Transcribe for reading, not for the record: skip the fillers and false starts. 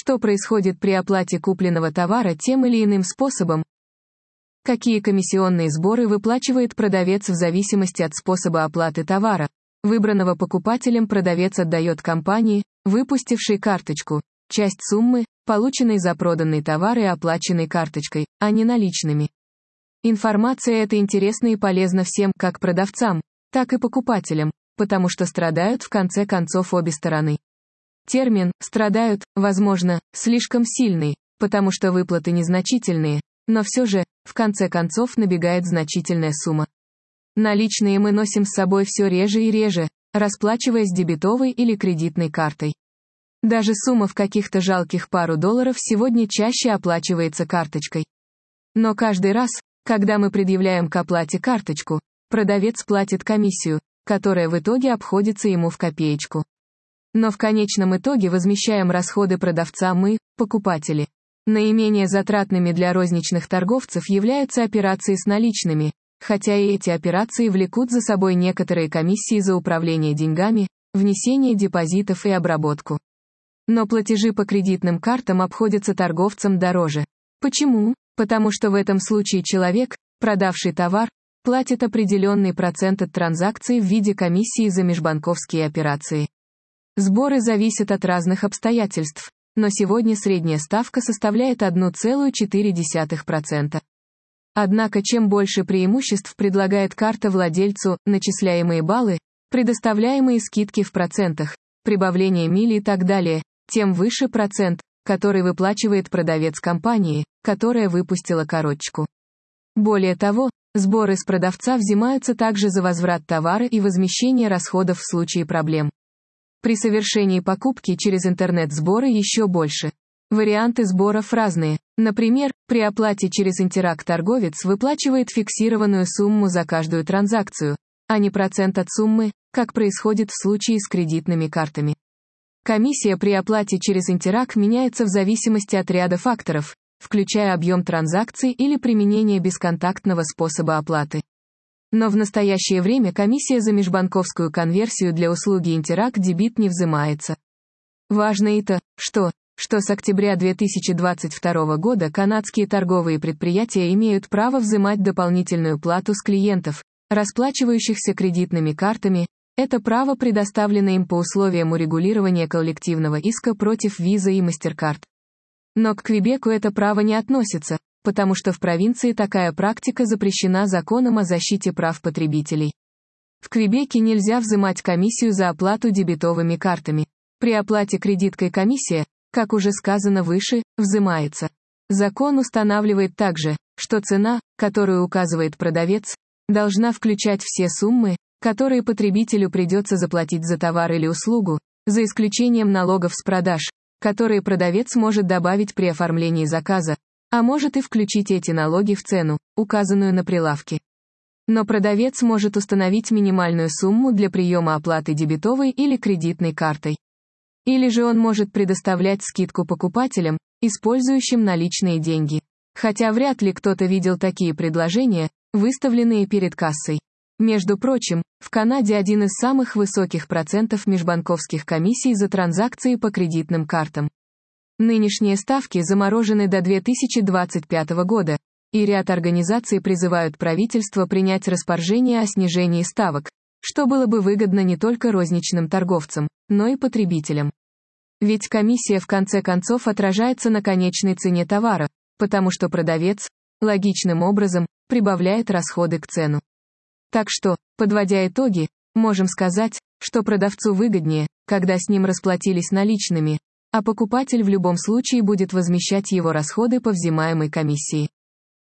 Что происходит при оплате купленного товара тем или иным способом? Какие комиссионные сборы выплачивает продавец в зависимости от способа оплаты товара, выбранного покупателем продавец отдает компании, выпустившей карточку, часть суммы, полученной за проданный товар и оплаченной карточкой, а не наличными. Информация эта интересна и полезна всем, как продавцам, так и покупателям, потому что страдают в конце концов обе стороны. Термин «страдают», возможно, слишком сильный, потому что выплаты незначительные, но все же, в конце концов набегает значительная сумма. Наличные мы носим с собой все реже и реже, расплачиваясь дебетовой или кредитной картой. Даже сумма в каких-то жалких пару долларов сегодня чаще оплачивается карточкой. Но каждый раз, когда мы предъявляем к оплате карточку, продавец платит комиссию, которая в итоге обходится ему в копеечку. Но в конечном итоге возмещаем расходы продавца мы, покупатели. Наименее затратными для розничных торговцев являются операции с наличными, хотя и эти операции влекут за собой некоторые комиссии за управление деньгами, внесение депозитов и обработку. Но платежи по кредитным картам обходятся торговцам дороже. Почему? Потому что в этом случае человек, продавший товар, платит определенный процент от транзакции в виде комиссии за межбанковские операции. Сборы зависят от разных обстоятельств, но сегодня средняя ставка составляет 1,4%. Однако чем больше преимуществ предлагает карта владельцу, начисляемые баллы, предоставляемые скидки в процентах, прибавление миль и так далее, тем выше процент, который выплачивает продавец компании, которая выпустила карточку. Более того, сборы с продавца взимаются также за возврат товара и возмещение расходов в случае проблем. При совершении покупки через интернет сборы еще больше. Варианты сборов разные. Например, при оплате через Интеракт торговец выплачивает фиксированную сумму за каждую транзакцию, а не процент от суммы, как происходит в случае с кредитными картами. Комиссия при оплате через Интеракт меняется в зависимости от ряда факторов, включая объем транзакций или применение бесконтактного способа оплаты. Но в настоящее время комиссия за межбанковскую конверсию для услуги Интеракт дебит не взимается. Важно и то, что с октября 2022 года канадские торговые предприятия имеют право взимать дополнительную плату с клиентов, расплачивающихся кредитными картами. Это право предоставлено им по условиям урегулирования коллективного иска против Visa и MasterCard. Но к Квебеку это право не относится, потому что в провинции такая практика запрещена законом о защите прав потребителей. В Квебеке нельзя взимать комиссию за оплату дебетовыми картами. При оплате кредиткой комиссия, как уже сказано выше, взимается. Закон устанавливает также, что цена, которую указывает продавец, должна включать все суммы, которые потребителю придется заплатить за товар или услугу, за исключением налогов с продаж, которые продавец может добавить при оформлении заказа, а может и включить эти налоги в цену, указанную на прилавке. Но продавец может установить минимальную сумму для приема оплаты дебетовой или кредитной картой. Или же он может предоставлять скидку покупателям, использующим наличные деньги. Хотя вряд ли кто-то видел такие предложения, выставленные перед кассой. Между прочим, в Канаде один из самых высоких процентов межбанковских комиссий за транзакции по кредитным картам. Нынешние ставки заморожены до 2025 года, и ряд организаций призывают правительство принять распоряжение о снижении ставок, что было бы выгодно не только розничным торговцам, но и потребителям. Ведь комиссия в конце концов отражается на конечной цене товара, потому что продавец, логичным образом, прибавляет расходы к цену. Так что, подводя итоги, можем сказать, что продавцу выгоднее, когда с ним расплатились наличными, а покупатель в любом случае будет возмещать его расходы по взимаемой комиссии.